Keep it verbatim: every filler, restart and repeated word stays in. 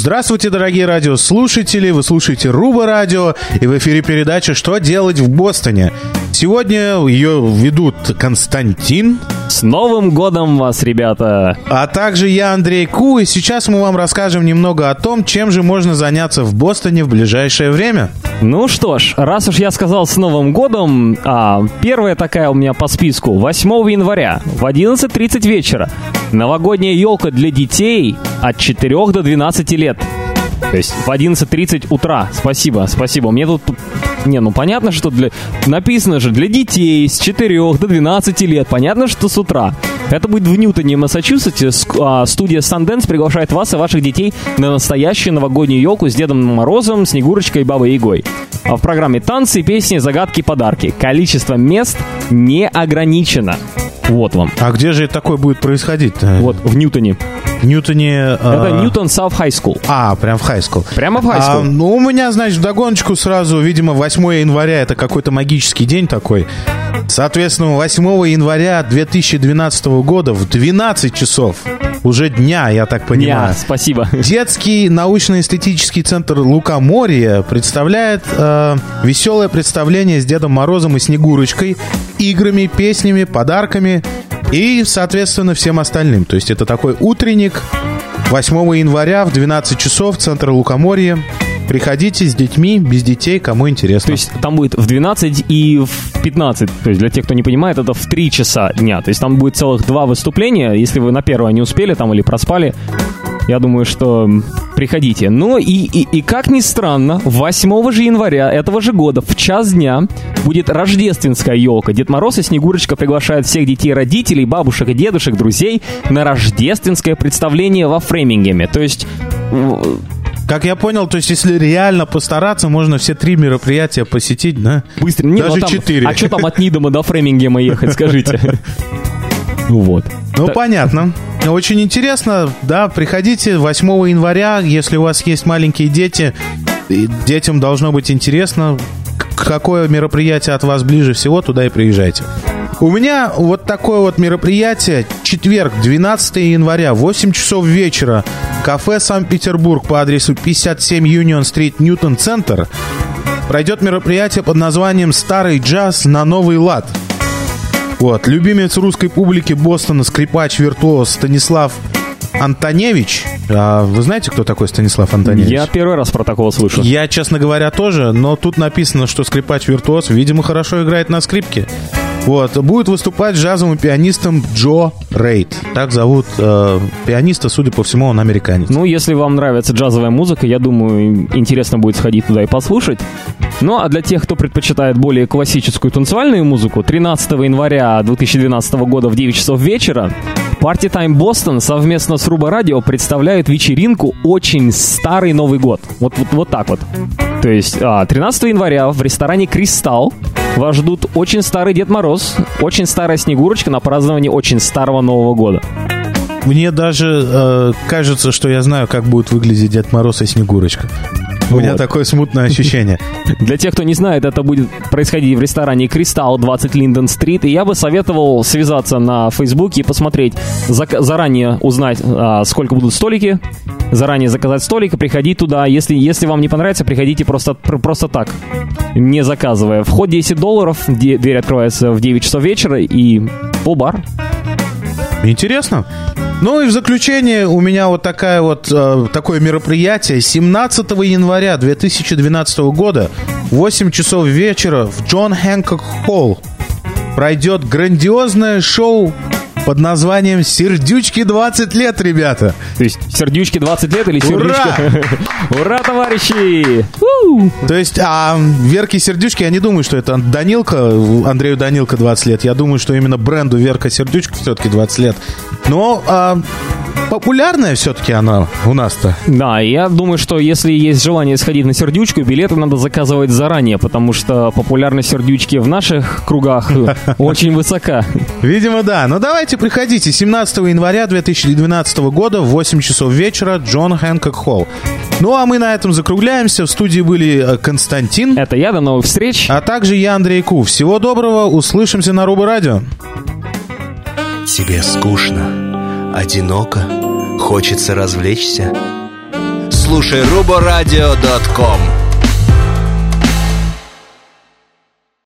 Здравствуйте, дорогие радиослушатели, вы слушаете Руба Радио, и в эфире передача «Что делать в Бостоне?». Сегодня ее ведут Константин. С Новым годом вас, ребята! А также я, Андрей Ку, и сейчас мы вам расскажем немного о том, чем же можно заняться в Бостоне в ближайшее время. Ну что ж, раз уж я сказал с Новым годом, а, первая такая у меня по списку, восьмого января в одиннадцать тридцать вечера. Новогодняя елка для детей от четырёх до двенадцати лет. То есть в одиннадцать тридцать утра. Спасибо, спасибо. Мне тут... Не, ну понятно, что для... Написано же для детей с четырёх до двенадцати лет. Понятно, что с утра. Это будет в Ньютоне, Массачусетсе. Студия Sundance приглашает вас и ваших детей на настоящую новогоднюю елку с Дедом Морозом, Снегурочкой и Бабой Ягой. А в программе танцы, песни, загадки, подарки. Количество мест не ограничено. Вот вам. А где же такое будет происходить-то? Вот, в Ньютоне. В Ньютоне... Это э... Ньютон Саут Хай Скул. А, прям в Хай Скул. Прямо в Хай Скул. А, ну, у меня, значит, вдогоночку сразу, видимо, восьмого января это какой-то магический день такой. Соответственно, восьмого января две тысячи двенадцатого года в двенадцать часов, уже дня, я так понимаю. Дня, спасибо. Детский научно-эстетический центр Лукоморье представляет э, веселое представление с Дедом Морозом и Снегурочкой, играми, песнями, подарками и, соответственно, всем остальным. То есть это такой утренник восьмого января в двенадцать часов, центр Лукоморье. Приходите с детьми, без детей, кому интересно. То есть там будет в двенадцать и в пятнадцать. То есть для тех, кто не понимает, это в три часа дня. То есть там будет целых два выступления. Если вы на первое не успели там или проспали, я думаю, что приходите. Ну и, и, и как ни странно, восьмого же января этого же года в час дня будет рождественская елка. Дед Мороз и Снегурочка приглашают всех детей, родителей, бабушек и дедушек, друзей на рождественское представление во Фремингеме. То есть... Как я понял, то есть если реально постараться, можно все три мероприятия посетить, да? Быстро. Не, даже ну, там, четыре. А что там от Нидома до Фремингема ехать, скажите? Ну вот. Ну, понятно. Очень интересно, да, приходите восьмого января, если у вас есть маленькие дети, детям должно быть интересно, какое мероприятие от вас ближе всего, туда и приезжайте. У меня вот такое вот мероприятие, четверг, двенадцатого января, восемь часов вечера, кафе «Санкт-Петербург» по адресу пятьдесят семь Юнион-стрит, Ньютон-центр. Пройдет мероприятие под названием «Старый джаз на новый лад». Вот, любимец русской публики Бостона, скрипач-виртуоз Станислав Антоневич. А вы знаете, кто такой Станислав Антоневич? Я первый раз про такого слышу. Я, честно говоря, тоже, но тут написано, что скрипач-виртуоз, видимо, хорошо играет на скрипке. Вот, будет выступать джазовым пианистом Джо Рейд. Так зовут э, пианиста, судя по всему, он американец. Ну, если вам нравится джазовая музыка, я думаю, интересно будет сходить туда и послушать. Ну, а для тех, кто предпочитает более классическую танцевальную музыку, тринадцатого января две тысячи двенадцатого года в девять часов вечера Party Time Boston совместно с Руба Радио представляют вечеринку «Очень старый Новый год». Вот, вот, вот так вот. То есть тринадцатого января в ресторане «Кристалл» вас ждут очень старый Дед Мороз, очень старая Снегурочка на праздновании очень старого Нового года. Мне даже э, кажется, что я знаю, как будет выглядеть Дед Мороз и Снегурочка. У вот. меня такое смутное ощущение. Для тех, кто не знает, это будет происходить в ресторане «Кристалл», двадцать Линдон-стрит. И я бы советовал связаться на Фейсбуке и посмотреть, заранее узнать, сколько будут столики, заранее заказать столик и приходить туда. Если, если вам не понравится, приходите просто, просто так, не заказывая. Вход десять долларов, дверь открывается в девять часов вечера и пол-бар. Интересно. Ну и в заключение у меня вот, такая вот э, такое мероприятие. семнадцатого января две тысячи двенадцатого года в восемь часов вечера в Джон Хэнкок Холл пройдет грандиозное шоу под названием «Сердючки двадцать лет», ребята. То есть «Сердючки двадцать лет» или «Сердючки»? Ура! Ура, товарищи! То есть, а Верке Сердючки, я не думаю, что это Данилка, Андрею Данилка двадцать лет. Я думаю, что именно бренду Верка Сердючка все-таки двадцать лет. Но а, популярная все-таки она у нас-то. Да, я думаю, что если есть желание сходить на сердючку, билеты надо заказывать заранее, потому что популярность сердючки в наших кругах очень высока. Видимо, да. Но давайте приходите. семнадцатого января две тысячи двенадцатого года в восемь часов вечера, Джон Хэнкок Холл. Ну, а мы на этом закругляемся. В студии были Константин. Это я, до новых встреч. А также я, Андрей Ку. Всего доброго. Услышимся на Руба Радио. Тебе скучно, одиноко, хочется развлечься. слушай рубо радио точка ком.